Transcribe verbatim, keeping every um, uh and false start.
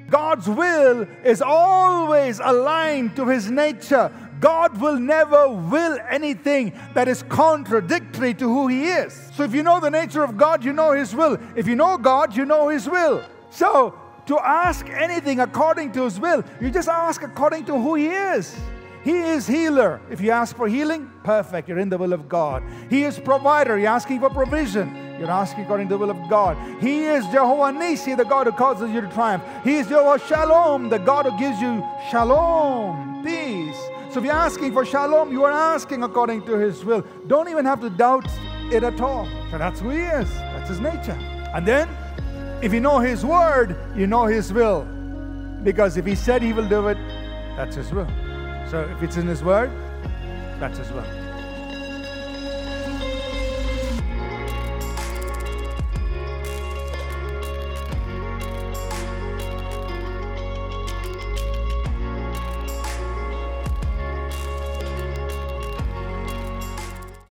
God's will is always aligned to His nature. God will never will anything that is contradictory to who He is. So if you know the nature of God, you know His will. If you know God, you know His will. So to ask anything according to His will, you just ask according to who He is. He is healer. If you ask for healing, perfect. You're in the will of God. He is provider. You're asking for provision. You're asking according to the will of God. He is Jehovah Nisi, the God who causes you to triumph. He is Jehovah Shalom, the God who gives you shalom, peace. So if you're asking for shalom, you are asking according to His will. Don't even have to doubt it at all. So that's who He is. That's His nature. And then, if you know His word, you know His will. Because if He said He will do it, that's His will. So if it's in His word, that's His will.